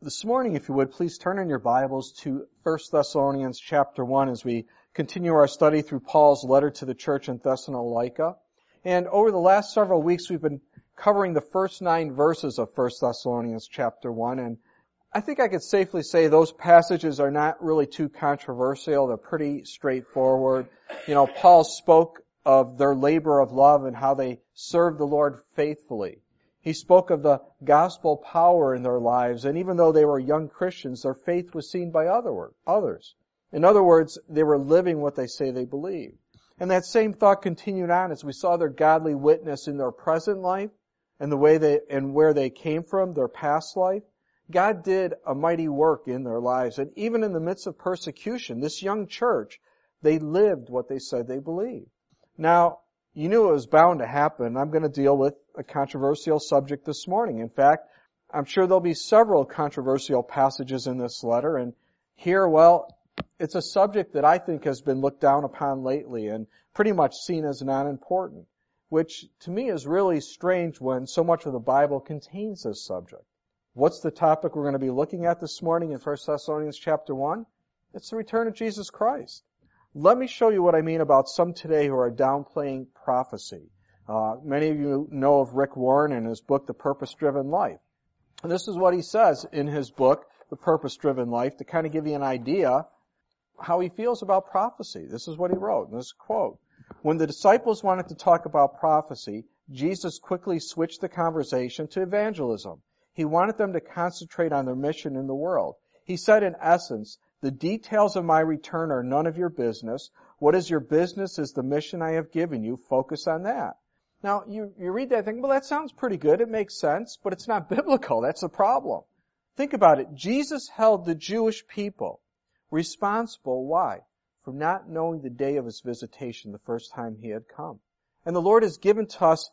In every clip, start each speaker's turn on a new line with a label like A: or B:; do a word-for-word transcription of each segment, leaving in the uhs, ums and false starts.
A: This morning, if you would, please turn in your Bibles to First Thessalonians chapter one as we continue our study through Paul's letter to the church in Thessalonica. And over the last several weeks, we've been covering the first nine verses of First Thessalonians chapter one. And I think I could safely say those passages are not really too controversial. They're pretty straightforward. You know, Paul spoke of their labor of love and how they served the Lord faithfully. He spoke of the gospel power in their lives, and even though they were young Christians, their faith was seen by other others. In other words, they were living what they say they believe. And that same thought continued on as we saw their godly witness in their present life and the way they and where they came from, their past life. God did a mighty work in their lives, and even in the midst of persecution, this young church, they lived what they said they believed. Now, you knew it was bound to happen. I'm going to deal with a controversial subject this morning. In fact, I'm sure there'll be several controversial passages in this letter. And here, well, it's a subject that I think has been looked down upon lately and pretty much seen as non-important, which to me is really strange when so much of the Bible contains this subject. What's the topic we're going to be looking at this morning in First Thessalonians chapter one? It's the return of Jesus Christ. Let me show you what I mean about some today who are downplaying prophecy. Uh, many of you know of Rick Warren and his book, The Purpose-Driven Life. And this is what he says in his book, The Purpose-Driven Life, to kind of give you an idea how he feels about prophecy. This is what he wrote, and this quote. When the disciples wanted to talk about prophecy, Jesus quickly switched the conversation to evangelism. He wanted them to concentrate on their mission in the world. He said, in essence, the details of my return are none of your business. What is your business is the mission I have given you. Focus on that. Now, you, you read that and think, well, that sounds pretty good. It makes sense, but it's not biblical. That's the problem. Think about it. Jesus held the Jewish people responsible. Why? For not knowing the day of his visitation the first time he had come. And the Lord has given to us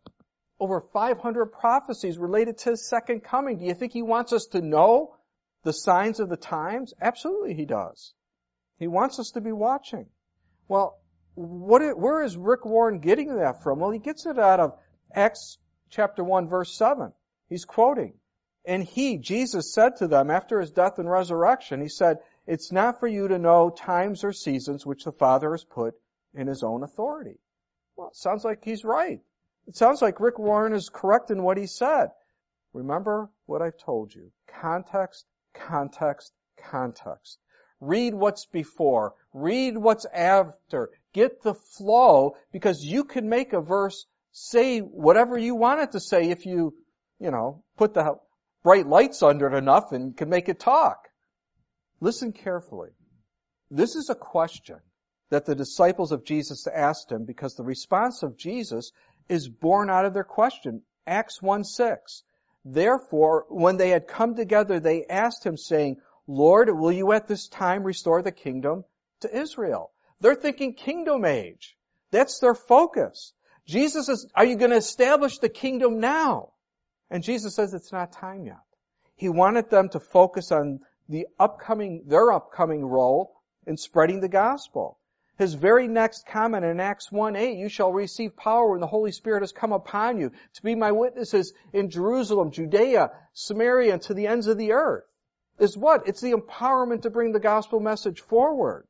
A: over five hundred prophecies related to his second coming. Do you think he wants us to know the signs of the times? Absolutely he does. He wants us to be watching. Well, what? where is Rick Warren getting that from? Well, he gets it out of Acts chapter one, verse seven. He's quoting. And he, Jesus, said to them after his death and resurrection, he said, it's not for you to know times or seasons which the Father has put in his own authority. Well, it sounds like he's right. It sounds like Rick Warren is correct in what he said. Remember what I've told you. Context, context, context. Read what's before. Read what's after. Get the flow, because you can make a verse say whatever you want it to say if you, you know, put the bright lights under it enough and can make it talk. Listen carefully. This is a question that the disciples of Jesus asked him because the response of Jesus is born out of their question. Acts one six. Therefore, when they had come together, they asked him, saying, Lord, will you at this time restore the kingdom to Israel? They're thinking kingdom age. That's their focus. Jesus says, are you going to establish the kingdom now? And Jesus says it's not time yet. He wanted them to focus on the upcoming, their upcoming role in spreading the gospel. His very next comment in Acts one eight, you shall receive power when the Holy Spirit has come upon you to be my witnesses in Jerusalem, Judea, Samaria, and to the ends of the earth. Is what? It's the empowerment to bring the gospel message forward.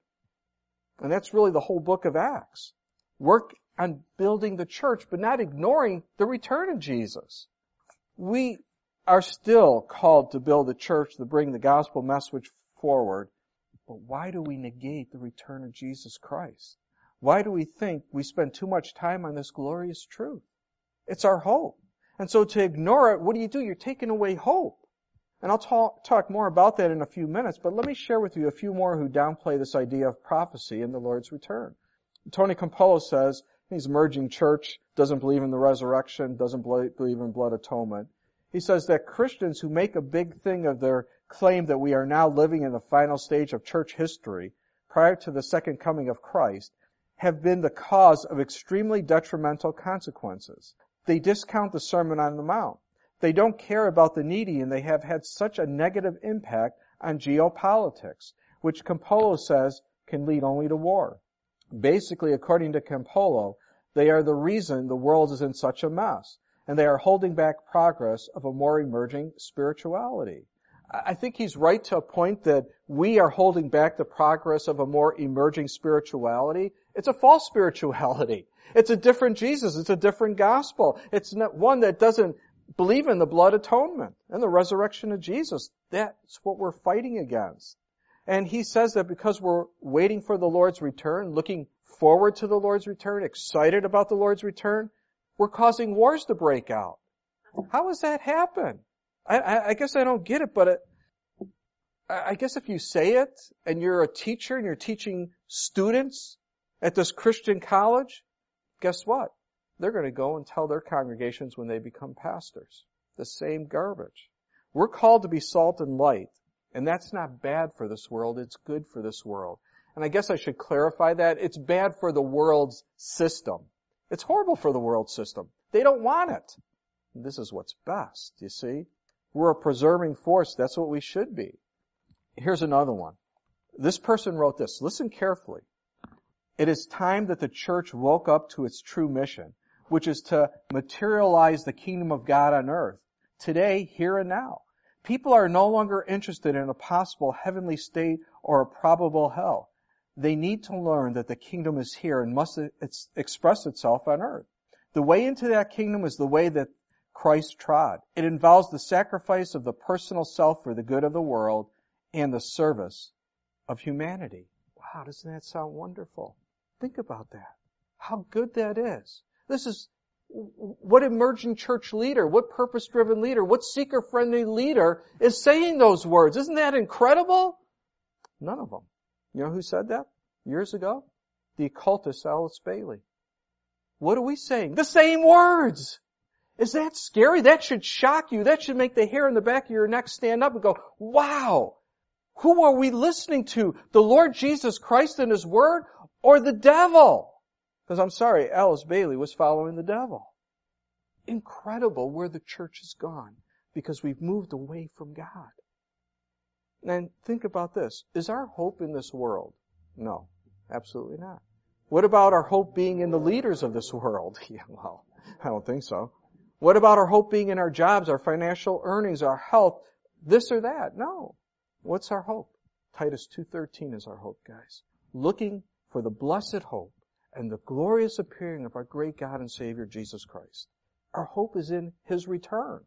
A: And that's really the whole book of Acts. Work on building the church, but not ignoring the return of Jesus. We are still called to build a church to bring the gospel message forward. But why do we negate the return of Jesus Christ? Why do we think we spend too much time on this glorious truth? It's our hope. And so to ignore it, what do you do? You're taking away hope. And I'll talk, talk more about that in a few minutes, but let me share with you a few more who downplay this idea of prophecy and the Lord's return. Tony Campolo says, he's an emerging church, doesn't believe in the resurrection, doesn't believe in blood atonement. He says that Christians who make a big thing of their claim that we are now living in the final stage of church history prior to the second coming of Christ have been the cause of extremely detrimental consequences. They discount the Sermon on the Mount. They don't care about the needy, and they have had such a negative impact on geopolitics, which Campolo says can lead only to war. Basically, according to Campolo, they are the reason the world is in such a mess, and they are holding back progress of a more emerging spirituality. I think he's right to a point that we are holding back the progress of a more emerging spirituality. It's a false spirituality. It's a different Jesus. It's a different gospel. It's not one that doesn't believe in the blood atonement and the resurrection of Jesus. That's what we're fighting against. And he says that because we're waiting for the Lord's return, looking forward to the Lord's return, excited about the Lord's return, we're causing wars to break out. How does that happen? I, I, I guess I don't get it, but it, I guess if you say it and you're a teacher and you're teaching students at this Christian college, guess what? They're going to go and tell their congregations when they become pastors. The same garbage. We're called to be salt and light, and that's not bad for this world. It's good for this world. And I guess I should clarify that. It's bad for the world's system. It's horrible for the world system. They don't want it. This is what's best, you see? We're a preserving force. That's what we should be. Here's another one. This person wrote this. Listen carefully. It is time that the church woke up to its true mission, which is to materialize the kingdom of God on earth, today, here and now. People are no longer interested in a possible heavenly state or a probable hell. They need to learn that the kingdom is here and must express itself on earth. The way into that kingdom is the way that Christ trod. It involves the sacrifice of the personal self for the good of the world and the service of humanity. Wow, doesn't that sound wonderful? Think about that. How good that is. This is what emerging church leader, what purpose-driven leader, what seeker-friendly leader is saying those words. Isn't that incredible? None of them. You know who said that years ago? The occultist Alice Bailey. What are we saying? The same words. Is that scary? That should shock you. That should make the hair in the back of your neck stand up and go, wow, who are we listening to? The Lord Jesus Christ and His Word or the devil? Because I'm sorry, Alice Bailey was following the devil. Incredible where the church has gone because we've moved away from God. And think about this. Is our hope in this world? No, absolutely not. What about our hope being in the leaders of this world? Yeah, well, I don't think so. What about our hope being in our jobs, our financial earnings, our health, this or that? No. What's our hope? Titus two thirteen is our hope, guys. Looking for the blessed hope and the glorious appearing of our great God and Savior, Jesus Christ. Our hope is in His return.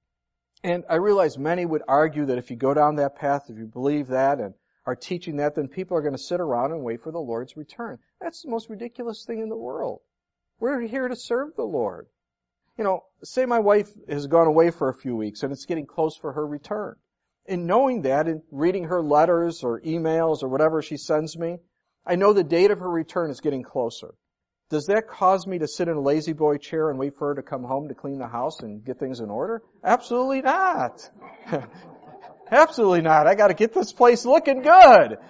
A: And I realize many would argue that if you go down that path, if you believe that and are teaching that, then people are going to sit around and wait for the Lord's return. That's the most ridiculous thing in the world. We're here to serve the Lord. You know, say my wife has gone away for a few weeks and it's getting close for her return. In knowing that and reading her letters or emails or whatever she sends me, I know the date of her return is getting closer. Does that cause me to sit in a lazy boy chair and wait for her to come home to clean the house and get things in order? Absolutely not. Absolutely not. I got to get this place looking good.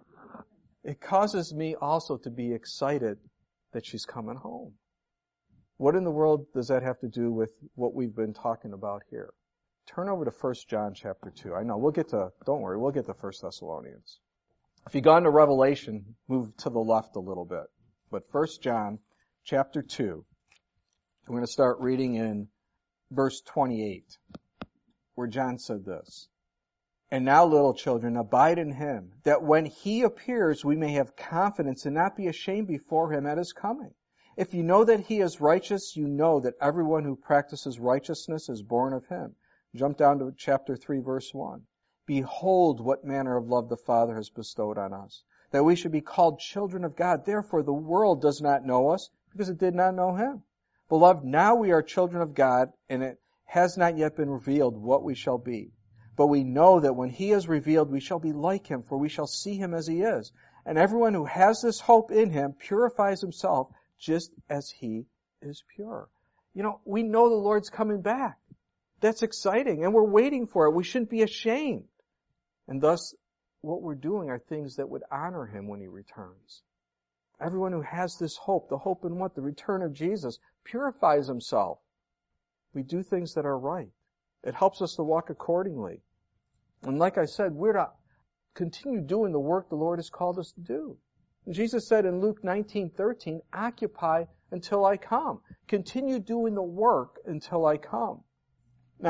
A: It causes me also to be excited that she's coming home. What in the world does that have to do with what we've been talking about here? Turn over to First John chapter two. I know, we'll get to, don't worry, we'll get to First Thessalonians. If you go into Revelation, move to the left a little bit. But First John chapter two, we're going to start reading in verse twenty-eight, where John said this. And now, little children, abide in Him, that when He appears, we may have confidence and not be ashamed before Him at His coming. If you know that He is righteous, you know that everyone who practices righteousness is born of Him. Jump down to chapter three, verse one. Behold, what manner of love the Father has bestowed on us, that we should be called children of God. Therefore, the world does not know us, because it did not know Him. Beloved, now we are children of God, and it has not yet been revealed what we shall be. But we know that when He is revealed, we shall be like Him, for we shall see Him as He is. And everyone who has this hope in Him purifies himself just as He is pure. You know, we know the Lord's coming back. That's exciting, and we're waiting for it. We shouldn't be ashamed. And thus, what we're doing are things that would honor Him when He returns. Everyone who has this hope, the hope in what? The return of Jesus, purifies himself. We do things that are right. It helps us to walk accordingly. And like I said, we're to continue doing the work the Lord has called us to do. Jesus said in Luke nineteen thirteen, occupy until I come. Continue doing the work until I come. Now,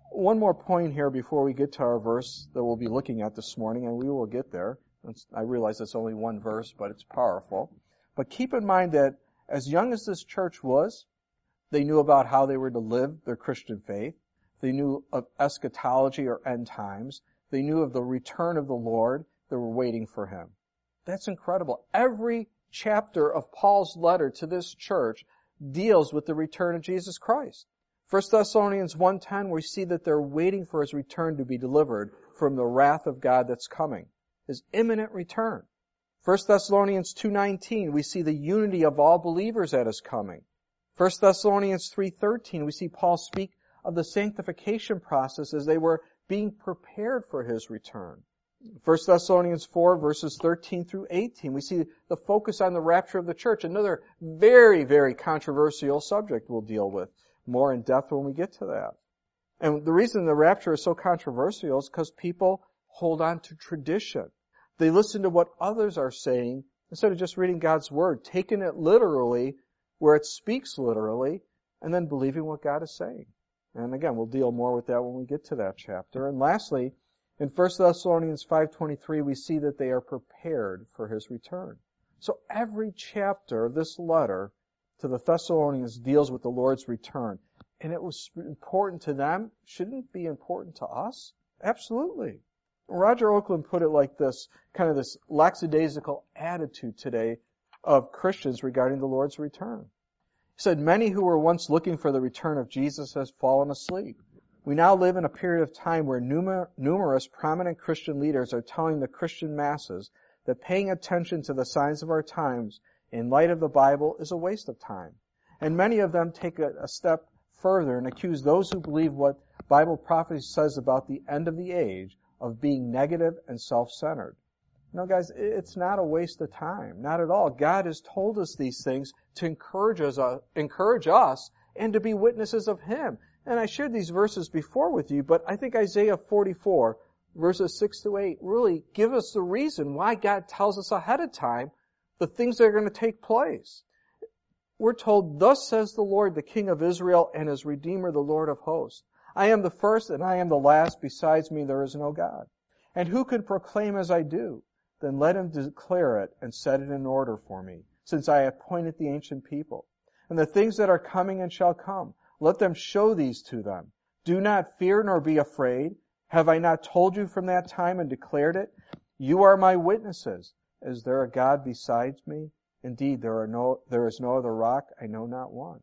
A: One more point here before we get to our verse that we'll be looking at this morning, and we will get there. It's, I realize it's only one verse, but it's powerful. But keep in mind that as young as this church was, they knew about how they were to live their Christian faith. They knew of eschatology or end times. They knew of the return of the Lord. They were waiting for Him. That's incredible. Every chapter of Paul's letter to this church deals with the return of Jesus Christ. First Thessalonians one ten, we see that they're waiting for His return to be delivered from the wrath of God that's coming. His imminent return. First Thessalonians two nineteen, we see the unity of all believers at His coming. First Thessalonians three thirteen, we see Paul speak of the sanctification process as they were being prepared for His return. First Thessalonians four, verses thirteen through eighteen, we see the focus on the rapture of the church, another very, very controversial subject we'll deal with more in depth when we get to that. And the reason the rapture is so controversial is because people hold on to tradition. They listen to what others are saying instead of just reading God's Word, taking it literally where it speaks literally, and then believing what God is saying. And again, we'll deal more with that when we get to that chapter. And lastly, in First Thessalonians five twenty-three, we see that they are prepared for His return. So every chapter of this letter to the Thessalonians deals with the Lord's return. And it was important to them. Shouldn't it be important to us? Absolutely. Roger Oakland put it like this, kind of this lackadaisical attitude today of Christians regarding the Lord's return. He said, many who were once looking for the return of Jesus has fallen asleep. We now live in a period of time where numer- numerous prominent Christian leaders are telling the Christian masses that paying attention to the signs of our times in light of the Bible is a waste of time. And many of them take a, a step further and accuse those who believe what Bible prophecy says about the end of the age of being negative and self-centered. No, guys, it's not a waste of time. Not at all. God has told us these things to encourage us, uh, encourage us and to be witnesses of Him. And I shared these verses before with you, but I think Isaiah forty-four, verses six to eight, really give us the reason why God tells us ahead of time the things that are going to take place. We're told, thus says the Lord, the King of Israel and His Redeemer, the Lord of hosts. I am the first and I am the last. Besides me there is no God. And who can proclaim as I do? Then let him declare it and set it in order for me, since I appointed the ancient people. And the things that are coming and shall come, let them show these to them. Do not fear nor be afraid. Have I not told you from that time and declared it? You are my witnesses. Is there a God besides me? Indeed, there are no, there is no other rock. I know not one.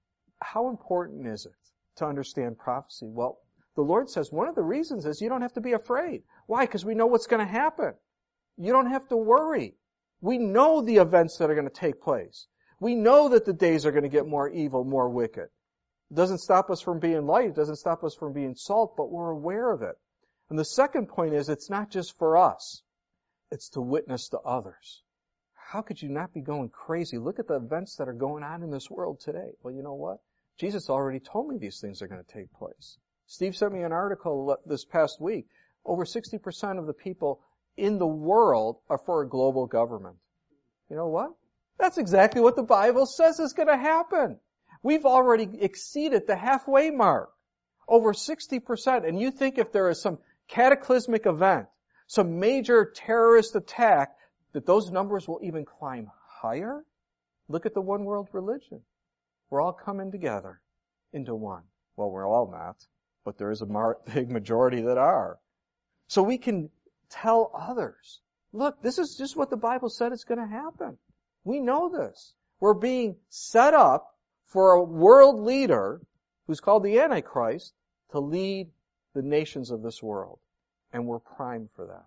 A: How important is it to understand prophecy? Well, the Lord says one of the reasons is you don't have to be afraid. Why? Because we know what's going to happen. You don't have to worry. We know the events that are going to take place. We know that the days are going to get more evil, more wicked. It doesn't stop us from being light. It doesn't stop us from being salt, but we're aware of it. And the second point is it's not just for us. It's to witness to others. How could you not be going crazy? Look at the events that are going on in this world today. Well, you know what? Jesus already told me these things are going to take place. Steve sent me an article this past week. Over sixty percent of the people in the world are for a global government. You know what? That's exactly what the Bible says is going to happen. We've already exceeded the halfway mark. Over sixty percent. And you think if there is some cataclysmic event, some major terrorist attack, that those numbers will even climb higher? Look at the one world religion. We're all coming together into one. Well, we're all not, but there is a mar- big majority that are. So we can tell others, look, this is just what the Bible said is going to happen. We know this. We're being set up for a world leader who's called the Antichrist to lead the nations of this world. And we're primed for that.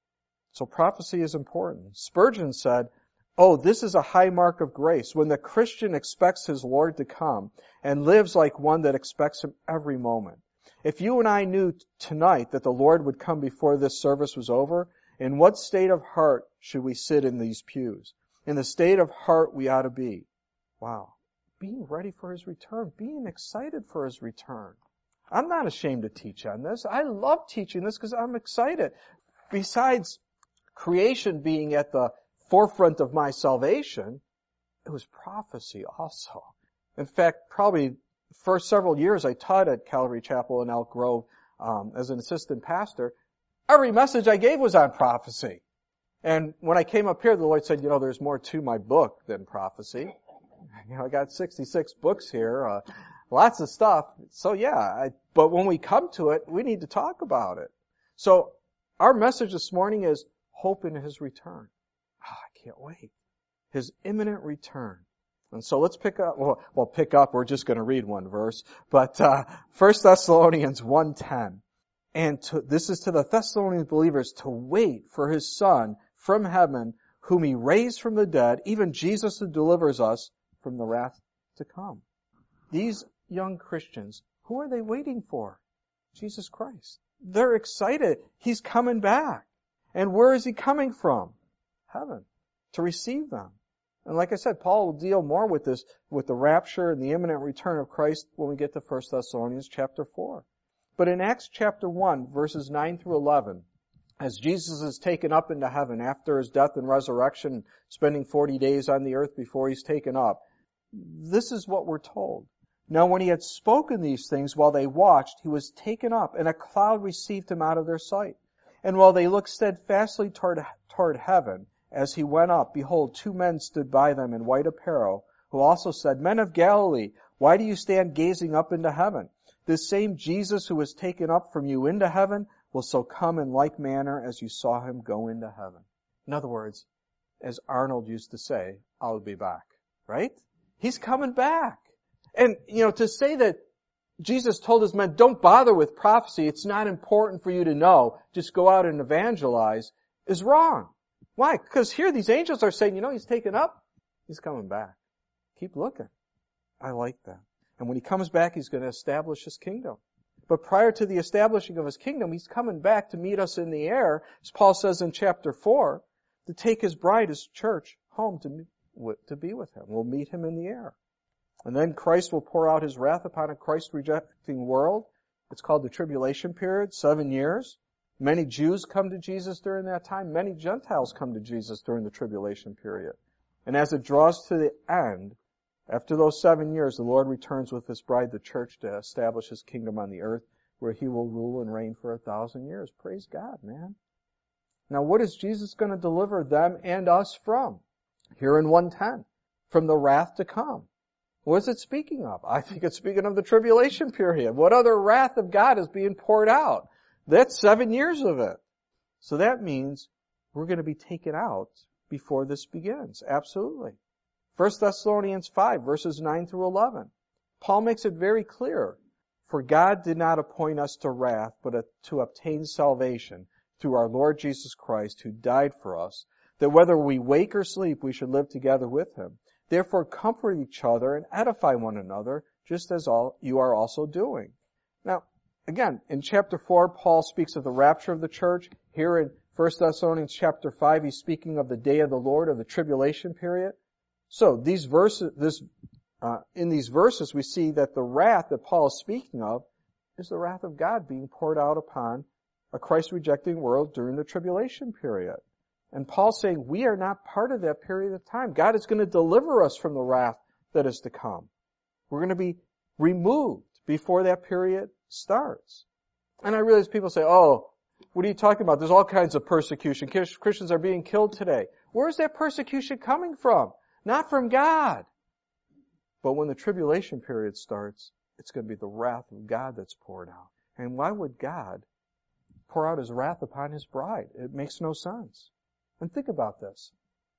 A: So prophecy is important. Spurgeon said, oh, this is a high mark of grace when the Christian expects his Lord to come and lives like one that expects Him every moment. If you and I knew tonight that the Lord would come before this service was over, in what state of heart should we sit in these pews? In the state of heart we ought to be. Wow. Being ready for His return. Being excited for His return. I'm not ashamed to teach on this. I love teaching this because I'm excited. Besides creation being at the forefront of my salvation, it was prophecy also. In fact, probably for several years I taught at Calvary Chapel in Elk Grove um, as an assistant pastor. Every message I gave was on prophecy. And when I came up here, the Lord said, you know, there's more to my book than prophecy. You know, I got sixty-six books here, uh, lots of stuff. So yeah, I, but when we come to it, we need to talk about it. So our message this morning is hope in His return. Oh, I can't wait. His imminent return. And so let's pick up, well, well pick up, we're just going to read one verse, but uh, First Thessalonians one ten. And to, this is to the Thessalonian believers to wait for His Son from heaven, whom He raised from the dead, even Jesus who delivers us from the wrath to come. These young Christians, who are they waiting for? Jesus Christ. They're excited. He's coming back. And where is He coming from? Heaven. To receive them. And like I said, Paul will deal more with this, with the rapture and the imminent return of Christ when we get to First Thessalonians chapter four. But in Acts chapter one, verses nine through eleven, as Jesus is taken up into heaven after His death and resurrection, spending forty days on the earth before He's taken up, this is what we're told. Now when He had spoken these things while they watched, He was taken up, and a cloud received Him out of their sight. And while they looked steadfastly toward, toward heaven, as He went up, behold, two men stood by them in white apparel, who also said, Men of Galilee, why do you stand gazing up into heaven? This same Jesus who was taken up from you into heaven will so come in like manner as you saw Him go into heaven. In other words, as Arnold used to say, I'll be back. Right? He's coming back. And, you know, to say that Jesus told His men, don't bother with prophecy, it's not important for you to know, just go out and evangelize, is wrong. Why? Because here these angels are saying, you know, He's taken up, He's coming back. Keep looking. I like that. And when He comes back, He's going to establish His kingdom. But prior to the establishing of His kingdom, He's coming back to meet us in the air, as Paul says in chapter four, to take His bride, His church, home to, to be with Him. We'll meet Him in the air. And then Christ will pour out His wrath upon a Christ-rejecting world. It's called the tribulation period, seven years. Many Jews come to Jesus during that time. Many Gentiles come to Jesus during the tribulation period. And as it draws to the end, after those seven years, the Lord returns with His bride, the church, to establish His kingdom on the earth, where He will rule and reign for a thousand years. Praise God, man. Now, what is Jesus going to deliver them and us from? Here in one ten, from the wrath to come. What is it speaking of? I think it's speaking of the tribulation period. What other wrath of God is being poured out? That's seven years of it. So that means we're going to be taken out before this begins. Absolutely. First Thessalonians five, verses nine through eleven. Paul makes it very clear. For God did not appoint us to wrath, but to obtain salvation through our Lord Jesus Christ, who died for us, that whether we wake or sleep, we should live together with Him. Therefore comfort each other and edify one another, just as all you are also doing. Now, again, in chapter four, Paul speaks of the rapture of the church. Here in First Thessalonians chapter five, he's speaking of the day of the Lord, of the tribulation period. So these verses, this, uh, in these verses, we see that the wrath that Paul is speaking of is the wrath of God being poured out upon a Christ-rejecting world during the tribulation period. And Paul's saying we are not part of that period of time. God is going to deliver us from the wrath that is to come. We're going to be removed before that period starts. And I realize people say, oh, what are you talking about? There's all kinds of persecution. Christians are being killed today. Where's that persecution coming from? Not from God. But when the tribulation period starts, it's going to be the wrath of God that's poured out. And why would God pour out His wrath upon His bride? It makes no sense. And think about this.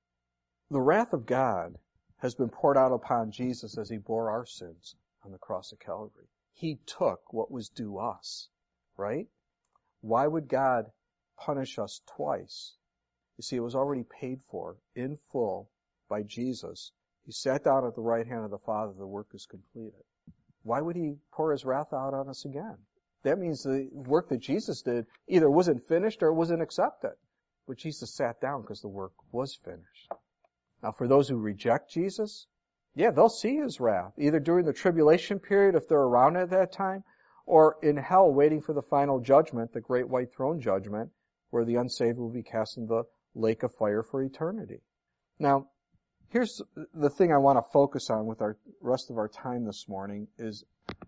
A: The wrath of God has been poured out upon Jesus as He bore our sins on the cross of Calvary. He took what was due us, right? Why would God punish us twice? You see, it was already paid for in full by Jesus. He sat down at the right hand of the Father. The work is completed. Why would He pour His wrath out on us again? That means the work that Jesus did either wasn't finished or wasn't accepted. But Jesus sat down because the work was finished. Now, for those who reject Jesus, yeah, they'll see His wrath, either during the tribulation period if they're around at that time, or in hell waiting for the final judgment, the great white throne judgment, where the unsaved will be cast in the lake of fire for eternity. Now, Here's the thing I want to focus on with our rest of our time this morning is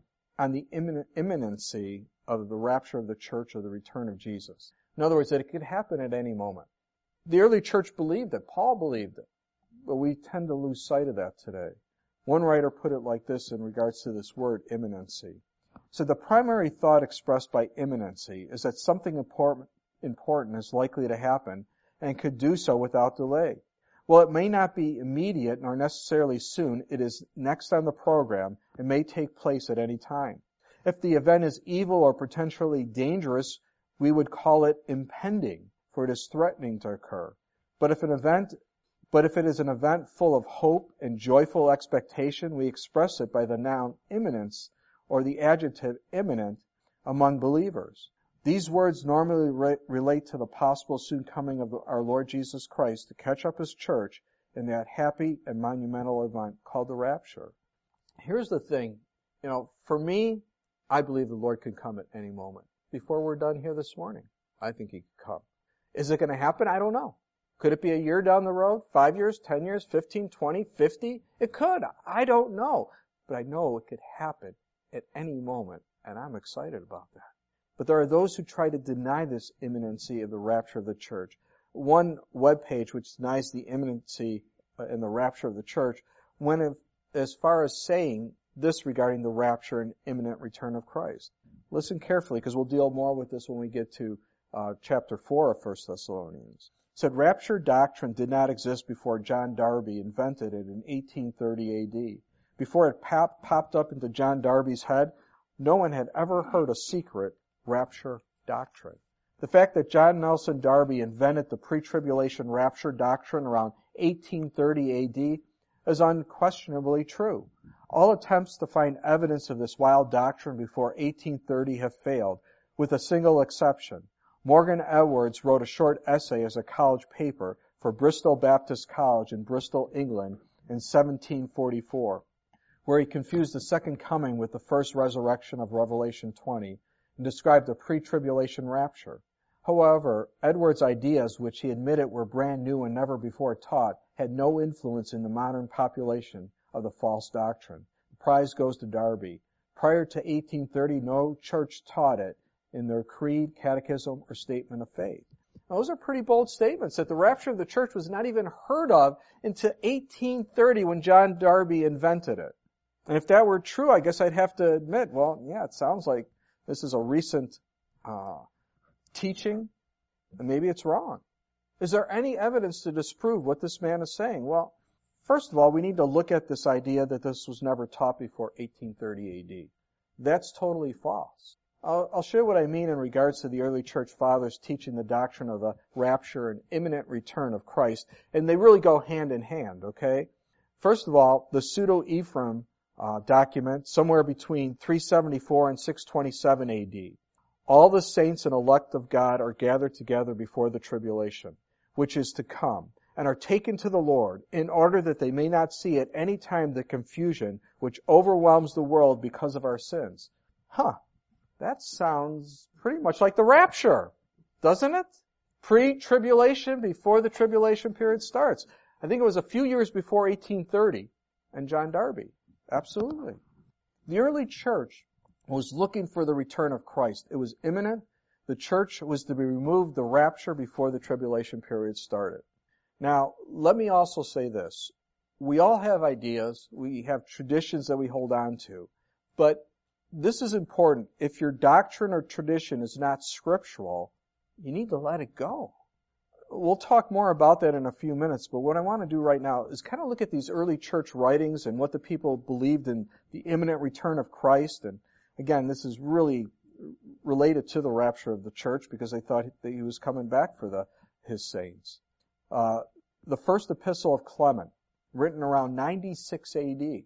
A: on the immin- imminency of the rapture of the church or the return of Jesus. In other words, that it could happen at any moment. The early church believed it. Paul believed it. But we tend to lose sight of that today. One writer put it like this in regards to this word, imminency. So the primary thought expressed by imminency is that something important, important is likely to happen and could do so without delay. Well, it may not be immediate nor necessarily soon. It is next on the program and may take place at any time. If the event is evil or potentially dangerous, we would call it impending, for it is threatening to occur. But if an event, but if it is an event full of hope and joyful expectation, we express it by the noun imminence or the adjective imminent among believers. These words normally re- relate to the possible soon coming of the, our Lord Jesus Christ to catch up His church in that happy and monumental event called the rapture. Here's the thing, you know, for me, I believe the Lord could come at any moment. Before we're done here this morning, I think He could come. Is it going to happen? I don't know. Could it be a year down the road? Five years, ten years, fifteen, twenty, fifty? It could. I don't know. But I know it could happen at any moment, and I'm excited about that. But there are those who try to deny this imminency of the rapture of the church. One webpage which denies the imminency and the rapture of the church went as far as saying this regarding the rapture and imminent return of Christ. Listen carefully, because we'll deal more with this when we get to uh, chapter four of First Thessalonians. It said, rapture doctrine did not exist before John Darby invented it in eighteen thirty A D. Before it pop, popped up into John Darby's head, no one had ever heard a secret rapture doctrine. The fact that John Nelson Darby invented the pre-tribulation rapture doctrine around eighteen thirty A D is unquestionably true. All attempts to find evidence of this wild doctrine before eighteen thirty have failed, with a single exception. Morgan Edwards wrote a short essay as a college paper for Bristol Baptist College in Bristol, England in seventeen forty-four, where he confused the second coming with the first resurrection of Revelation twenty and described the pre-tribulation rapture. However, Edwards' ideas, which he admitted were brand new and never before taught, had no influence in the modern population of the false doctrine. The prize goes to Darby. Prior to eighteen thirty, no church taught it in their creed, catechism, or statement of faith. Now, those are pretty bold statements that the rapture of the church was not even heard of until eighteen thirty when John Darby invented it. And if that were true, I guess I'd have to admit, well, yeah, it sounds like this is a recent uh, teaching, and maybe it's wrong. Is there any evidence to disprove what this man is saying? Well, first of all, we need to look at this idea that this was never taught before eighteen thirty A D. That's totally false. I'll, I'll show you what I mean in regards to the early church fathers teaching the doctrine of the rapture and imminent return of Christ, and they really go hand in hand, okay? First of all, the Pseudo-Ephraim uh, document, somewhere between three seventy-four and six twenty-seven A D. All the saints and elect of God are gathered together before the tribulation, which is to come, and are taken to the Lord, in order that they may not see at any time the confusion which overwhelms the world because of our sins. Huh. That sounds pretty much like the rapture, doesn't it? Pre-tribulation, before the tribulation period starts. I think it was a few years before eighteen thirty and John Darby. Absolutely. The early church was looking for the return of Christ. It was imminent. The church was to be removed, the rapture, before the tribulation period started. Now, let me also say this. We all have ideas. We have traditions that we hold on to. But this is important. If your doctrine or tradition is not scriptural, you need to let it go. We'll talk more about that in a few minutes, but what I want to do right now is kind of look at these early church writings and what the people believed in the imminent return of Christ. And again, this is really related to the rapture of the church because they thought that he was coming back for the his saints. Uh, the first epistle of Clement, written around ninety-six A D,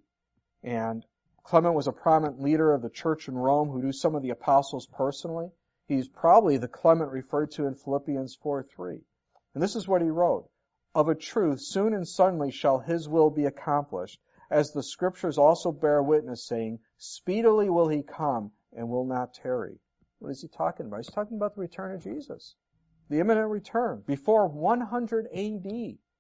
A: and Clement was a prominent leader of the church in Rome who knew some of the apostles personally. He's probably the Clement referred to in Philippians four three. And this is what he wrote. Of a truth, soon and suddenly shall his will be accomplished, as the scriptures also bear witness, saying, speedily will he come and will not tarry. What is he talking about? He's talking about the return of Jesus. The imminent return, before one hundred A D.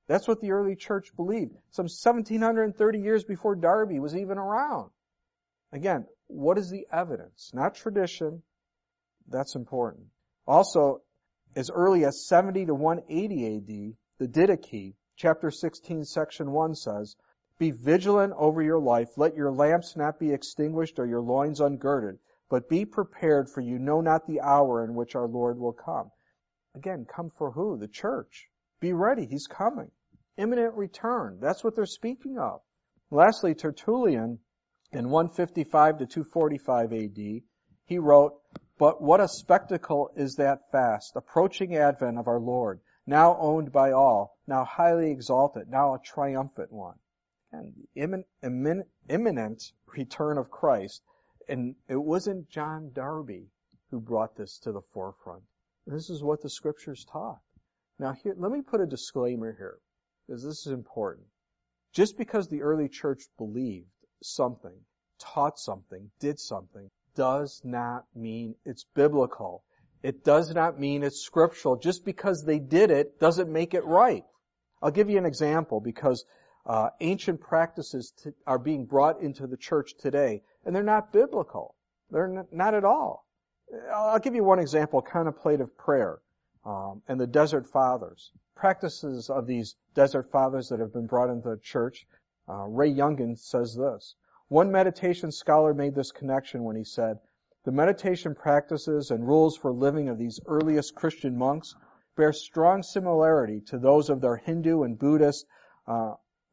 A: That's what the early church believed. Some one thousand seven hundred thirty years before Darby was even around. Again, what is the evidence? Not tradition. That's important. Also, as early as seventy to one eighty A D, the Didache, chapter sixteen, section one says, "Be vigilant over your life. Let your lamps not be extinguished or your loins ungirded, but be prepared, for you know not the hour in which our Lord will come." Again, come for who? The church. Be ready. He's coming. Imminent return. That's what they're speaking of. Lastly, Tertullian, in one fifty-five to two forty-five A D, he wrote, "But what a spectacle is that fast, approaching advent of our Lord, now owned by all, now highly exalted, now a triumphant one." And the immin, immin, imminent return of Christ. And it wasn't John Darby who brought this to the forefront. This is what the Scriptures taught. Now, here, let me put a disclaimer here, because this is important. Just because the early church believed something, taught something, did something, does not mean it's biblical. It does not mean it's scriptural. Just because they did it doesn't make it right. I'll give you an example, because uh, ancient practices t- are being brought into the church today, and they're not biblical. They're n- not at all. I'll give you one example, contemplative prayer um, and the Desert Fathers. Practices of these Desert Fathers that have been brought into the church. Uh, Ray Youngin says this. One meditation scholar made this connection when he said, "The meditation practices and rules for living of these earliest Christian monks bear strong similarity to those of their Hindu and Buddhist uh,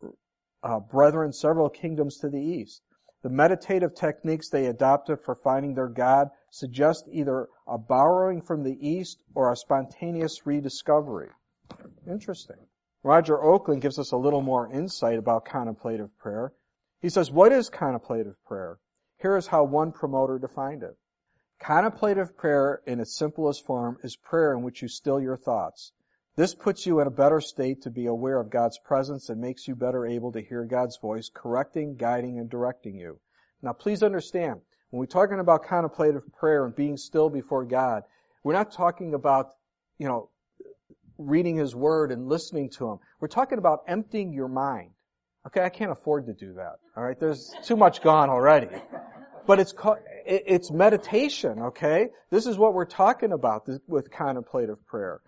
A: uh, brethren several kingdoms to the east. The meditative techniques they adopted for finding their God suggest either a borrowing from the East or a spontaneous rediscovery." Interesting. Roger Oakland gives us a little more insight about contemplative prayer. He says, "What is contemplative prayer? Here is how one promoter defined it. Contemplative prayer in its simplest form is prayer in which you still your thoughts. This puts you in a better state to be aware of God's presence and makes you better able to hear God's voice correcting, guiding, and directing you." Now please understand, when we're talking about contemplative prayer and being still before God, we're not talking about, you know, reading His Word and listening to Him. We're talking about emptying your mind. Okay, I can't afford to do that. All right, there's too much gone already. But it's called, it's meditation, okay? This is what we're talking about with contemplative prayer.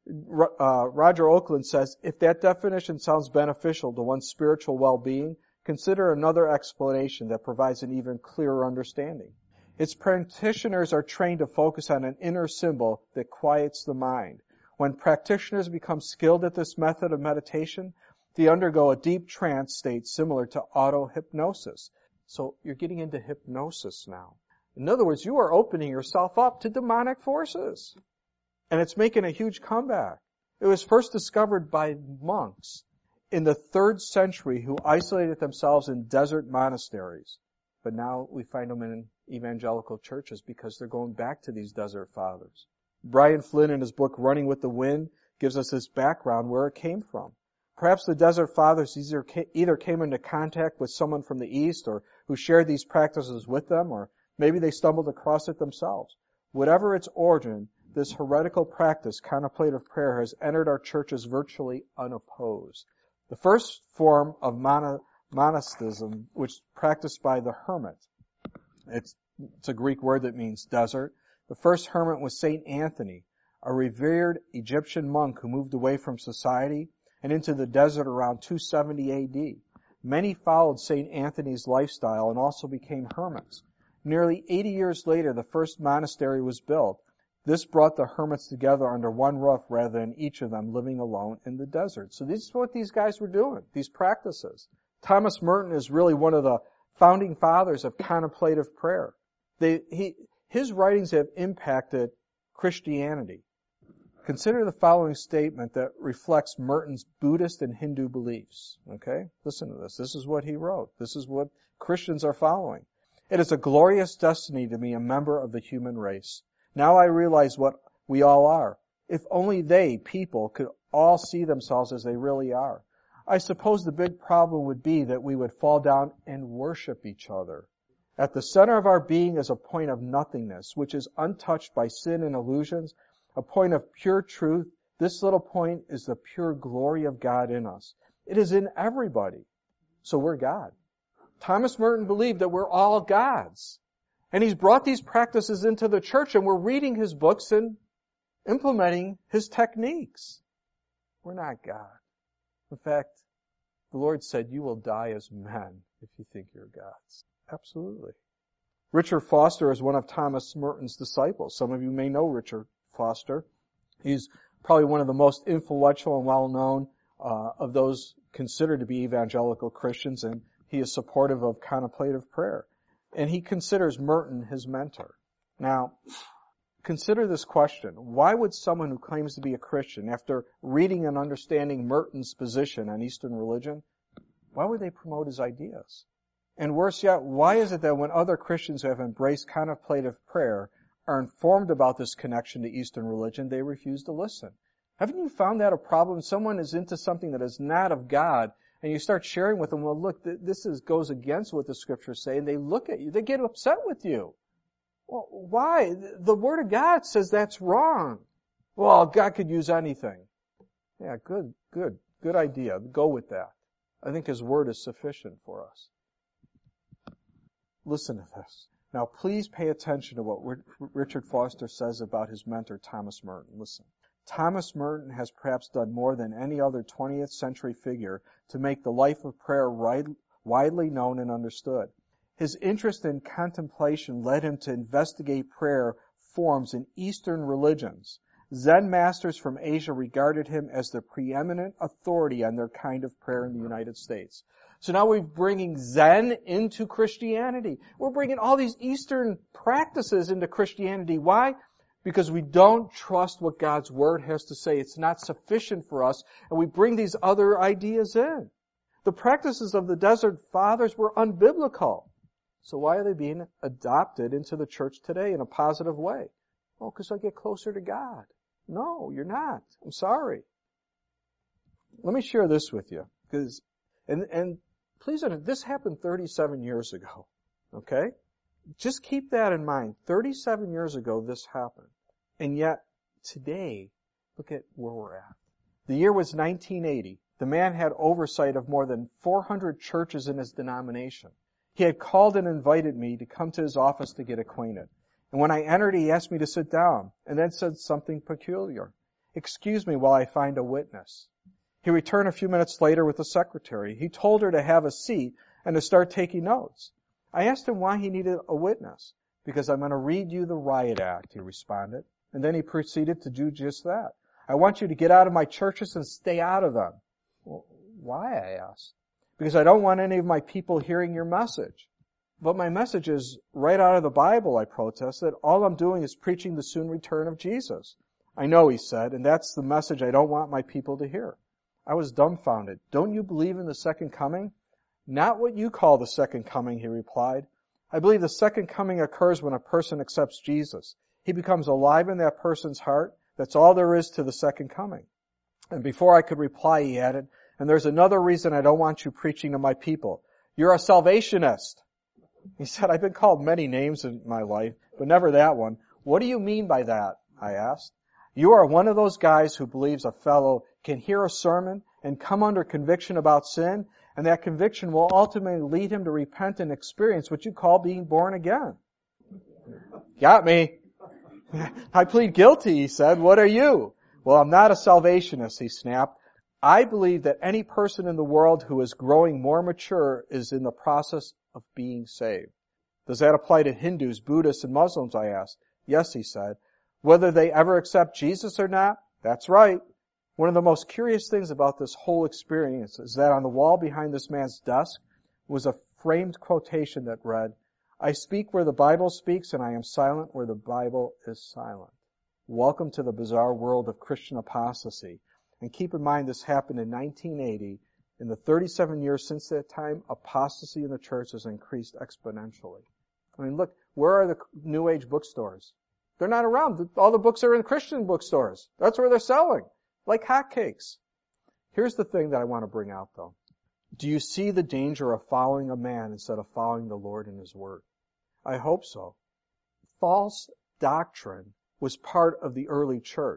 A: Uh, Roger Oakland says, "If that definition sounds beneficial to one's spiritual well-being, consider another explanation that provides an even clearer understanding. Its practitioners are trained to focus on an inner symbol that quiets the mind. When practitioners become skilled at this method of meditation, they undergo a deep trance state similar to auto-hypnosis." So you're getting into hypnosis now. In other words, you are opening yourself up to demonic forces. And it's making a huge comeback. It was first discovered by monks in the third century who isolated themselves in desert monasteries. But now we find them in evangelical churches because they're going back to these desert fathers. Brian Flynn, in his book Running with the Wind, gives us this background where it came from. Perhaps the desert fathers either came into contact with someone from the East or who shared these practices with them, or maybe they stumbled across it themselves. Whatever its origin, this heretical practice, contemplative prayer, has entered our churches virtually unopposed. The first form of mono, monasticism, which is practiced by the hermit, it's, it's a Greek word that means desert. The first hermit was Saint Anthony, a revered Egyptian monk who moved away from society and into the desert around two seventy A D. Many followed Saint Anthony's lifestyle and also became hermits. Nearly eighty years later, the first monastery was built. This brought the hermits together under one roof rather than each of them living alone in the desert. So this is what these guys were doing, these practices. Thomas Merton is really one of the founding fathers of contemplative prayer. They, he, his writings have impacted Christianity. Consider the following statement that reflects Merton's Buddhist and Hindu beliefs. Okay? Listen to this. This is what he wrote. This is what Christians are following. "It is a glorious destiny to be a member of the human race. Now I realize what we all are. If only they, people, could all see themselves as they really are. I suppose the big problem would be that we would fall down and worship each other. At the center of our being is a point of nothingness, which is untouched by sin and illusions, a point of pure truth. This little point is the pure glory of God in us. It is in everybody. So we're God. Thomas Merton believed that we're all gods. And he's brought these practices into the church, and we're reading his books and implementing his techniques. We're not God. In fact, the Lord said, you will die as men if you think you're gods. Absolutely. Richard Foster is one of Thomas Merton's disciples. Some of you may know Richard Foster. He's probably one of the most influential and well-known uh, of those considered to be evangelical Christians, and he is supportive of contemplative prayer. And he considers Merton his mentor. Now, consider this question. Why would someone who claims to be a Christian, after reading and understanding Merton's position on Eastern religion, why would they promote his ideas? And worse yet, why is it that when other Christians who have embraced contemplative prayer are informed about this connection to Eastern religion, they refuse to listen? Haven't you found that a problem? Someone is into something that is not of God, and you start sharing with them, well, look, this is, goes against what the Scriptures say, and they look at you. They get upset with you. Well, why? The Word of God says that's wrong. Well, God could use anything. Yeah, good, good, good idea. Go with that. I think His Word is sufficient for us. Listen to this. Now, please pay attention to what Richard Foster says about his mentor, Thomas Merton. Listen. Thomas Merton has perhaps done more than any other twentieth century figure to make the life of prayer widely known and understood. His interest in contemplation led him to investigate prayer forms in Eastern religions. Zen masters from Asia regarded him as the preeminent authority on their kind of prayer in the United States. So now we're bringing Zen into Christianity. We're bringing all these Eastern practices into Christianity. Why? Because we don't trust what God's Word has to say. It's not sufficient for us, and we bring these other ideas in. The practices of the Desert Fathers were unbiblical. So why are they being adopted into the church today in a positive way? Oh, because I get closer to God. No, you're not. I'm sorry. Let me share this with you. Because, and, and please, this happened thirty-seven years ago. Okay? Just keep that in mind. thirty-seven years ago, this happened. And yet, today, look at where we're at. The year was nineteen eighty. The man had oversight of more than four hundred churches in his denomination. He had called and invited me to come to his office to get acquainted. And when I entered, he asked me to sit down, and then said something peculiar. Excuse me while I find a witness. He returned a few minutes later with the secretary. He told her to have a seat and to start taking notes. I asked him why he needed a witness. Because I'm going to read you the Riot Act, he responded. And then he proceeded to do just that. I want you to get out of my churches and stay out of them. Well, why, I asked. Because I don't want any of my people hearing your message. But my message is right out of the Bible, I protested. All I'm doing is preaching the soon return of Jesus. I know, he said, and that's the message I don't want my people to hear. I was dumbfounded. Don't you believe in the second coming? Not what you call the second coming, he replied. I believe the second coming occurs when a person accepts Jesus. He becomes alive in that person's heart. That's all there is to the second coming. And before I could reply, he added, and there's another reason I don't want you preaching to my people. You're a salvationist. He said, I've been called many names in my life, but never that one. What do you mean by that? I asked. You are one of those guys who believes a fellow can hear a sermon and come under conviction about sin, and that conviction will ultimately lead him to repent and experience what you call being born again. Got me. I plead guilty, he said. What are you? Well, I'm not a salvationist, he snapped. I believe that any person in the world who is growing more mature is in the process of being saved. Does that apply to Hindus, Buddhists, and Muslims, I asked. Yes, he said. Whether they ever accept Jesus or not, that's right. One of the most curious things about this whole experience is that on the wall behind this man's desk was a framed quotation that read, I speak where the Bible speaks and I am silent where the Bible is silent. Welcome to the bizarre world of Christian apostasy. And keep in mind this happened in nineteen eighty. In the thirty-seven years since that time, apostasy in the church has increased exponentially. I mean, look, where are the New Age bookstores? They're not around. All the books are in Christian bookstores. That's where they're selling, like hotcakes. Here's the thing that I want to bring out, though. Do you see the danger of following a man instead of following the Lord and His Word? I hope so. False doctrine was part of the early church.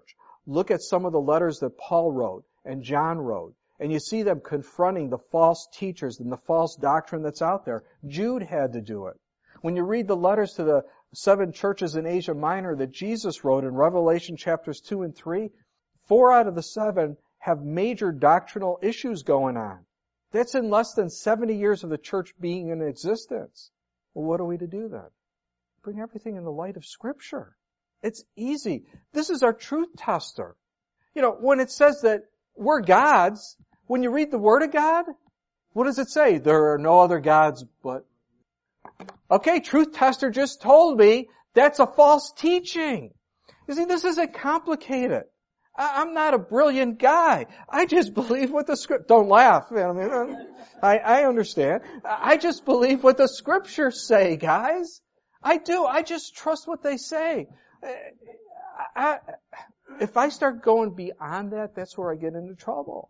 A: look at some of the letters that Paul wrote and John wrote, and you see them confronting the false teachers and the false doctrine that's out there. Jude had to do it. When you read the letters to the seven churches in Asia Minor that Jesus wrote in Revelation chapters two and three, four out of the seven have major doctrinal issues going on. That's in less than seventy years of the church being in existence. Well, what are we to do then? Bring everything in the light of Scripture. It's easy. This is our truth tester. You know, when it says that we're gods, when you read the Word of God, what does it say? There are no other gods but... Okay, truth tester just told me that's a false teaching. You see, this isn't complicated. I, I'm not a brilliant guy. I just believe what the script... Don't laugh. I mean, I, I understand. I just believe what the Scriptures say, guys. I do. I just trust what they say. I, I, if I start going beyond that, that's where I get into trouble.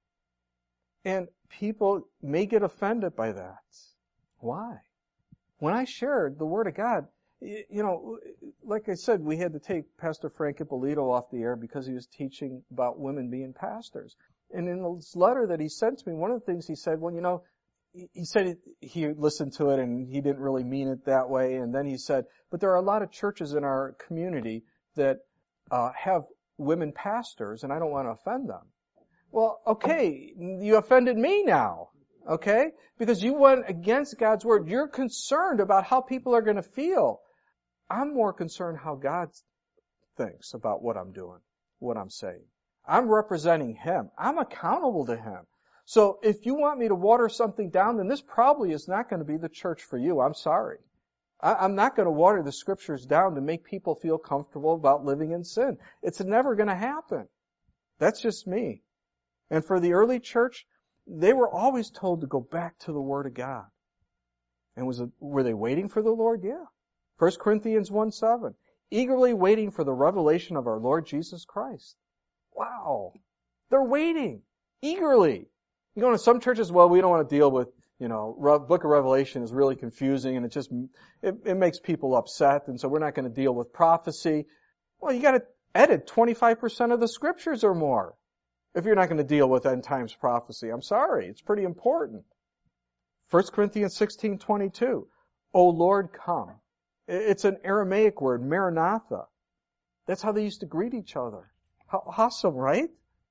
A: And people may get offended by that. Why? When I shared the Word of God, you know, like I said, we had to take Pastor Frank Ippolito off the air because he was teaching about women being pastors. And in this letter that he sent to me, one of the things he said, well, you know, he said he listened to it and he didn't really mean it that way. And then he said, but there are a lot of churches in our community that uh, have women pastors, and I don't want to offend them. Well, okay, you offended me now, okay? Because you went against God's Word. You're concerned about how people are going to feel. I'm more concerned how God thinks about what I'm doing, what I'm saying. I'm representing Him. I'm accountable to Him. So if you want me to water something down, then this probably is not going to be the church for you. I'm sorry. I, I'm not going to water the Scriptures down to make people feel comfortable about living in sin. It's never going to happen. That's just me. And for the early church, they were always told to go back to the Word of God. And was it, were they waiting for the Lord? Yeah. First Corinthians one seven. Eagerly waiting for the revelation of our Lord Jesus Christ. Wow. They're waiting. Eagerly. You go to some churches, well, we don't want to deal with, you know, Book of Revelation is really confusing and it just, it, it makes people upset, and so we're not going to deal with prophecy. Well, you got to edit twenty-five percent of the Scriptures or more if you're not going to deal with end times prophecy. I'm sorry. It's pretty important. First Corinthians sixteen twenty-two. O Lord, come. It's an Aramaic word, Maranatha. That's how they used to greet each other. How awesome, right?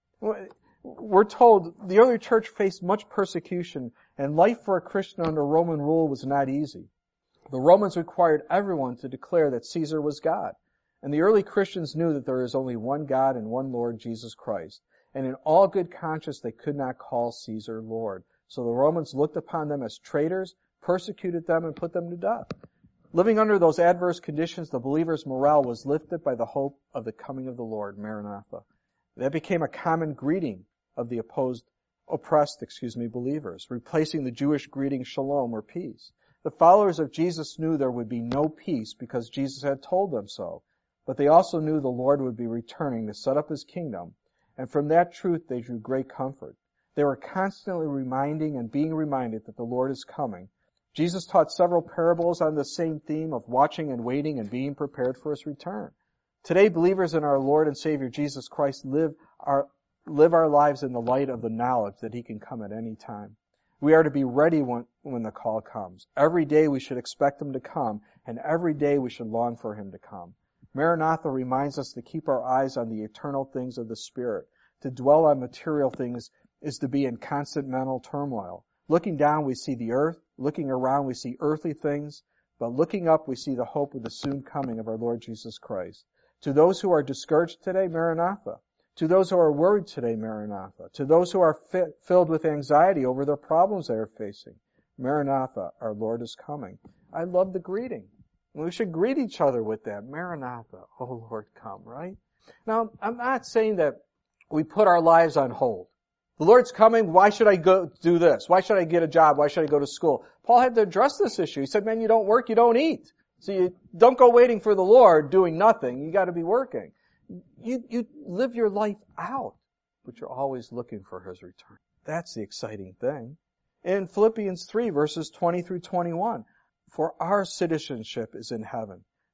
A: We're told the early church faced much persecution, and life for a Christian under Roman rule was not easy. The Romans required everyone to declare that Caesar was God. And the early Christians knew that there is only one God and one Lord, Jesus Christ. And in all good conscience they could not call Caesar Lord. So the Romans looked upon them as traitors, persecuted them, and put them to death. Living under those adverse conditions, the believer's morale was lifted by the hope of the coming of the Lord, Maranatha. That became a common greeting of the opposed, oppressed, excuse me, believers, replacing the Jewish greeting shalom or peace. The followers of Jesus knew there would be no peace because Jesus had told them so, but they also knew the Lord would be returning to set up His kingdom, and from that truth they drew great comfort. They were constantly reminding and being reminded that the Lord is coming. Jesus taught several parables on the same theme of watching and waiting and being prepared for His return. Today, believers in our Lord and Savior Jesus Christ live our live our lives in the light of the knowledge that He can come at any time. We are to be ready when, when the call comes. Every day we should expect Him to come, and every day we should long for Him to come. Maranatha reminds us to keep our eyes on the eternal things of the Spirit. To dwell on material things is to be in constant mental turmoil. Looking down, we see the earth. Looking around, we see earthly things. But looking up, we see the hope of the soon coming of our Lord Jesus Christ. To those who are discouraged today, Maranatha. To those who are worried today, Maranatha. To those who are fi- filled with anxiety over the problems they are facing, Maranatha, our Lord is coming. I love the greeting. We should greet each other with that. Maranatha, oh Lord, come, right? Now, I'm not saying that we put our lives on hold. The Lord's coming, why should I go do this? Why should I get a job? Why should I go to school? Paul had to address this issue. He said, man, you don't work, you don't eat. So you don't go waiting for the Lord doing nothing. You got to be working. You, you live your life out, but you're always looking for His return. That's the exciting thing. In Philippians three, verses twenty through twenty-one, for our citizenship is in heaven,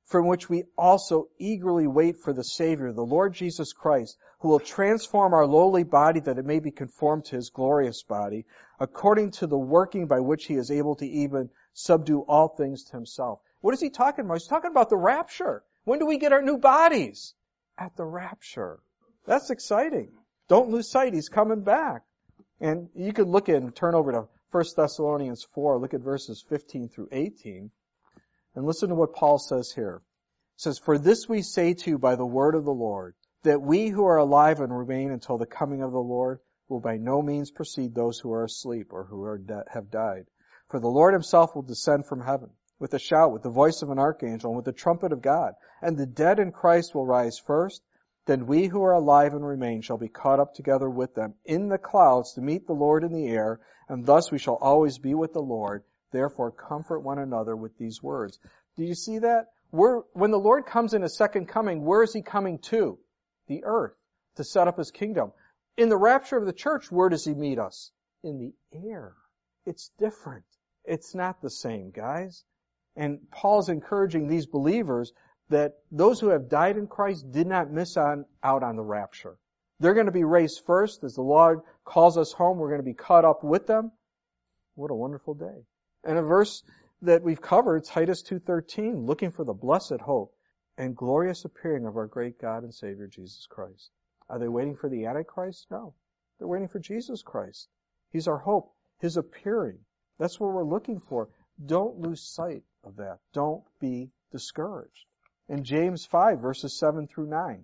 A: from which we also eagerly wait for the Savior, the Lord Jesus Christ, who will transform our lowly body that it may be conformed to his glorious body, according to the working by which he is able to even subdue all things to himself. What is he talking about? He's talking about the rapture. When do we get our new bodies? At the rapture. That's exciting. Don't lose sight. He's coming back. And you could look at and turn over to First Thessalonians four, look at verses fifteen through eighteen, and listen to what Paul says here. It says, "For this we say to you by the word of the Lord, that we who are alive and remain until the coming of the Lord will by no means precede those who are asleep or who are de- have died. For the Lord himself will descend from heaven with a shout, with the voice of an archangel, and with the trumpet of God. And the dead in Christ will rise first. Then we who are alive and remain shall be caught up together with them in the clouds to meet the Lord in the air, and thus we shall always be with the Lord. Therefore comfort one another with these words." Do you see that? We're, when the Lord comes in his second coming, where is he coming to? The earth, to set up his kingdom. In the rapture of the church, where does he meet us? In the air. It's different. It's not the same, guys. And Paul's encouraging these believers that those who have died in Christ did not miss on, out on the rapture. They're going to be raised first. As the Lord calls us home, we're going to be caught up with them. What a wonderful day. And a verse that we've covered, Titus two thirteen, looking for the blessed hope and glorious appearing of our great God and Savior, Jesus Christ. Are they waiting for the Antichrist? No. They're waiting for Jesus Christ. He's our hope, his appearing. That's what we're looking for. Don't lose sight of that. Don't be discouraged. In James five, verses seven through nine,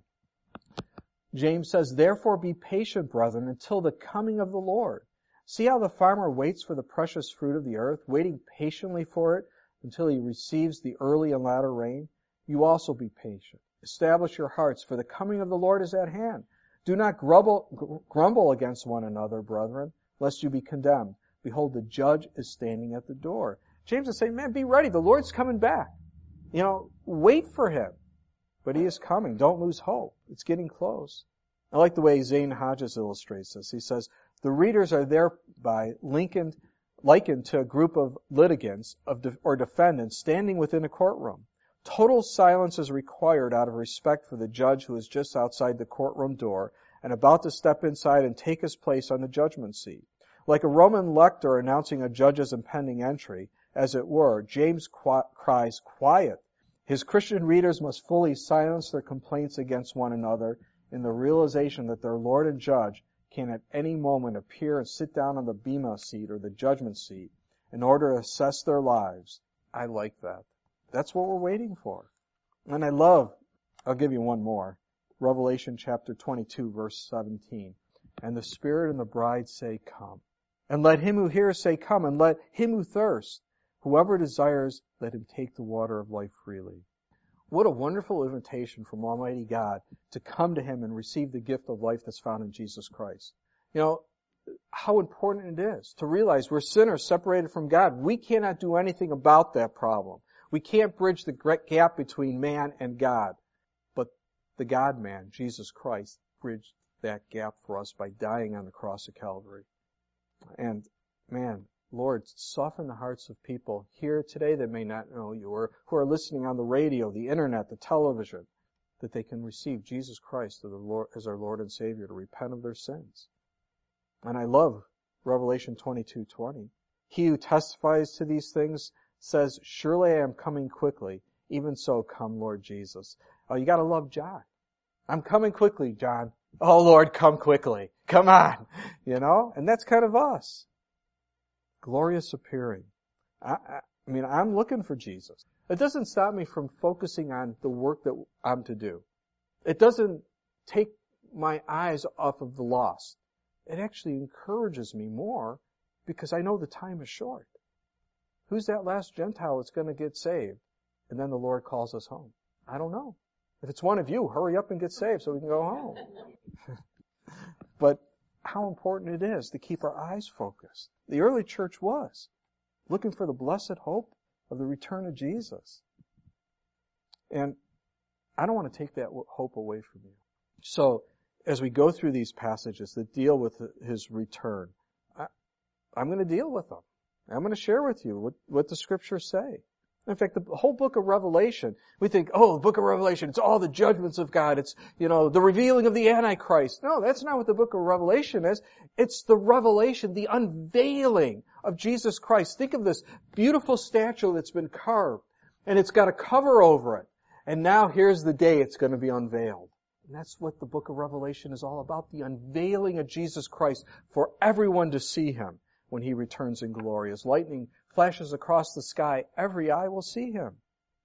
A: James says, "Therefore be patient, brethren, until the coming of the Lord. See how the farmer waits for the precious fruit of the earth, waiting patiently for it until he receives the early and latter rain. You also be patient. Establish your hearts, for the coming of the Lord is at hand. Do not grumble, grumble against one another, brethren, lest you be condemned. Behold, the judge is standing at the door." James is saying, man, be ready. The Lord's coming back. You know, wait for him. But he is coming. Don't lose hope. It's getting close. I like the way Zane Hodges illustrates this. He says, the readers are thereby likened, likened to a group of litigants of de- or defendants standing within a courtroom. Total silence is required out of respect for the judge who is just outside the courtroom door and about to step inside and take his place on the judgment seat. Like a Roman lector announcing a judge's impending entry, as it were, James qu- cries, "Quiet." His Christian readers must fully silence their complaints against one another in the realization that their Lord and Judge can at any moment appear and sit down on the bema seat or the judgment seat in order to assess their lives. I like that. That's what we're waiting for. And I love, I'll give you one more, Revelation chapter twenty-two, verse seventeen. "And the Spirit and the bride say, Come. And let him who hears say, Come. And let him who thirsts, whoever desires, let him take the water of life freely." What a wonderful invitation from Almighty God to come to him and receive the gift of life that's found in Jesus Christ. You know, how important it is to realize we're sinners separated from God. We cannot do anything about that problem. We can't bridge the gap between man and God. But the God-man, Jesus Christ, bridged that gap for us by dying on the cross of Calvary. And, man, Lord, soften the hearts of people here today that may not know you or who are listening on the radio, the internet, the television, that they can receive Jesus Christ as, the Lord, as our Lord and Savior, to repent of their sins. And I love Revelation twenty-two twenty. "He who testifies to these things says, Surely I am coming quickly. Even so, come, Lord Jesus." Oh, you gotta love John. "I'm coming quickly, John." "Oh, Lord, come quickly. Come on." You know? And that's kind of us. Glorious appearing. I, I, I mean, I'm looking for Jesus. It doesn't stop me from focusing on the work that I'm to do. It doesn't take my eyes off of the lost. It actually encourages me more because I know the time is short. Who's that last Gentile that's going to get saved? And then the Lord calls us home. I don't know. If it's one of you, hurry up and get saved so we can go home. But how important it is to keep our eyes focused. The early church was looking for the blessed hope of the return of Jesus. And I don't want to take that hope away from you. So as we go through these passages that deal with his return, I, I'm going to deal with them. I'm going to share with you what, what the scriptures say. In fact, the whole book of Revelation, we think, oh, the book of Revelation, it's all the judgments of God. It's, you know, the revealing of the Antichrist. No, that's not what the book of Revelation is. It's the revelation, the unveiling of Jesus Christ. Think of this beautiful statue that's been carved, and it's got a cover over it. And now here's the day it's going to be unveiled. And that's what the book of Revelation is all about, the unveiling of Jesus Christ for everyone to see Him when He returns in glory. As lightning flashes across the sky, every eye will see Him.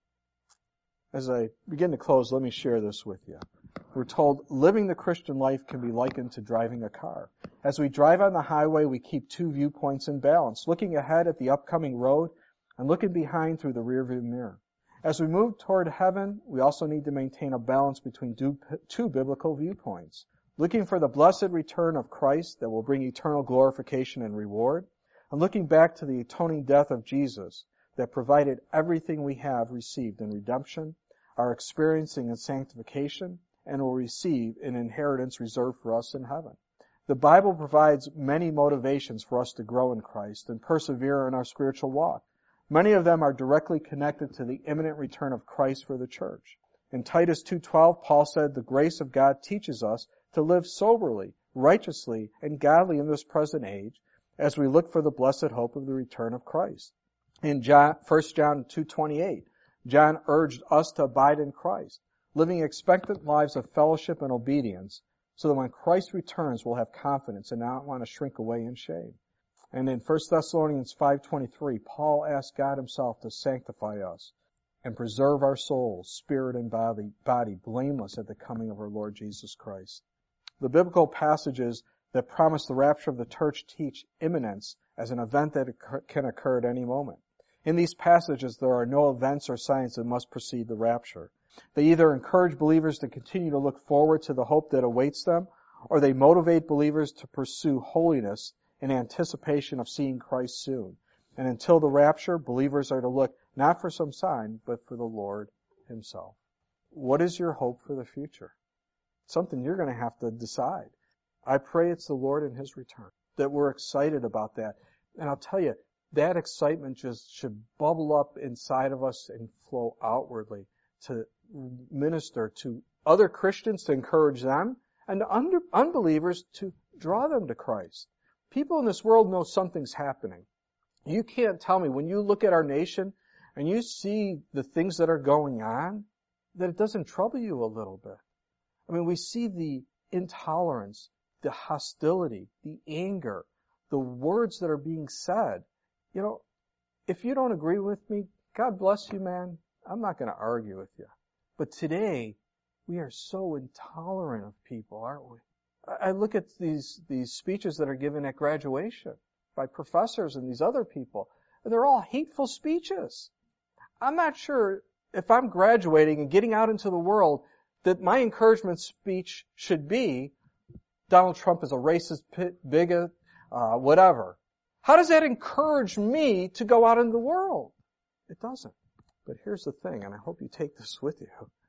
A: As I begin to close, let me share this with you. We're told living the Christian life can be likened to driving a car. As we drive on the highway, we keep two viewpoints in balance, looking ahead at the upcoming road and looking behind through the rearview mirror. As we move toward heaven, we also need to maintain a balance between two biblical viewpoints, looking for the blessed return of Christ that will bring eternal glorification and reward, and looking back to the atoning death of Jesus that provided everything we have received in redemption, are experiencing in sanctification, and will receive an inheritance reserved for us in heaven. The Bible provides many motivations for us to grow in Christ and persevere in our spiritual walk. Many of them are directly connected to the imminent return of Christ for the church. In Titus two twelve, Paul said, "The grace of God teaches us to live soberly, righteously, and godly in this present age, as we look for the blessed hope of the return of Christ." In John, First John two twenty-eight, John urged us to abide in Christ, living expectant lives of fellowship and obedience, so that when Christ returns, we'll have confidence and not want to shrink away in shame. And in First Thessalonians five twenty-three, Paul asked God Himself to sanctify us and preserve our souls, spirit and body, body blameless at the coming of our Lord Jesus Christ. The biblical passages that promise the rapture of the church teach imminence as an event that can occur at any moment. In these passages, there are no events or signs that must precede the rapture. They either encourage believers to continue to look forward to the hope that awaits them, or they motivate believers to pursue holiness in anticipation of seeing Christ soon. And until the rapture, believers are to look not for some sign, but for the Lord Himself. What is your hope for the future? Something you're going to have to decide. I pray it's the Lord and His return, that we're excited about that. And I'll tell you, that excitement just should bubble up inside of us and flow outwardly to minister to other Christians, to encourage them, and to under, unbelievers to draw them to Christ. People in this world know something's happening. You can't tell me, when you look at our nation and you see the things that are going on, that it doesn't trouble you a little bit. I mean, we see the intolerance, the hostility, the anger, the words that are being said. You know, if you don't agree with me, God bless you, man. I'm not going to argue with you. But today, we are so intolerant of people, aren't we? I look at these, these speeches that are given at graduation by professors and these other people, and they're all hateful speeches. I'm not sure if I'm graduating and getting out into the world that my encouragement speech should be, Donald Trump is a racist, bigot, uh, whatever. How does that encourage me to go out in the world? It doesn't. But here's the thing, and I hope you take this with you.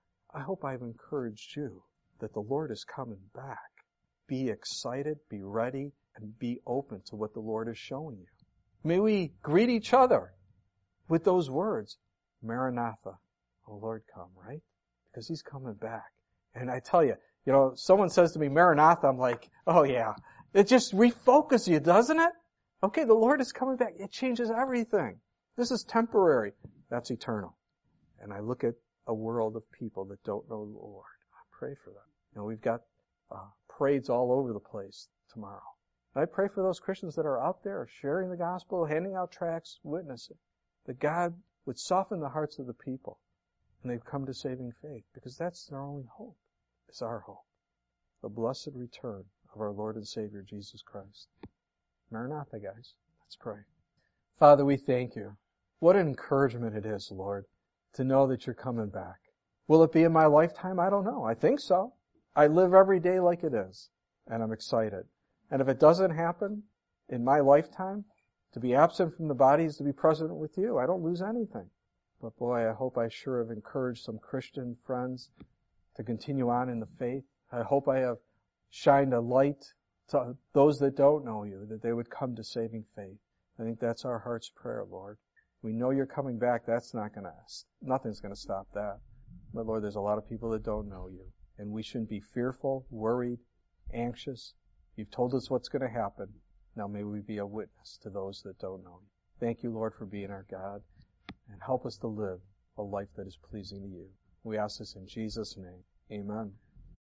A: I hope I've encouraged you that the Lord is coming back. Be excited, be ready, and be open to what the Lord is showing you. May we greet each other with those words, Maranatha, O Lord come, right? Because He's coming back. And I tell you, you know, someone says to me, Maranatha, I'm like, oh yeah. It just refocuses you, doesn't it? Okay, the Lord is coming back. It changes everything. This is temporary. That's eternal. And I look at a world of people that don't know the Lord. I pray for them. You know, we've got uh, parades all over the place tomorrow. And I pray for those Christians that are out there sharing the gospel, handing out tracts, witnessing, that God would soften the hearts of the people and they've come to saving faith, because that's their only hope. It's our hope. The blessed return of our Lord and Savior, Jesus Christ. Maranatha, guys. Let's pray. Father, we thank you. What an encouragement it is, Lord, to know that you're coming back. Will it be in my lifetime? I don't know. I think so. I live every day like it is, and I'm excited. And if it doesn't happen in my lifetime, to be absent from the body is to be present with you. I don't lose anything. But boy, I hope I sure have encouraged some Christian friends to continue on in the faith. I hope I have shined a light to those that don't know you, that they would come to saving faith. I think that's our heart's prayer, Lord. We know you're coming back. That's not going to, nothing's going to stop that. But Lord, there's a lot of people that don't know you. And we shouldn't be fearful, worried, anxious. You've told us what's going to happen. Now may we be a witness to those that don't know you. Thank you, Lord, for being our God. And help us to live a life that is pleasing to you. We ask this in Jesus' name. Amen.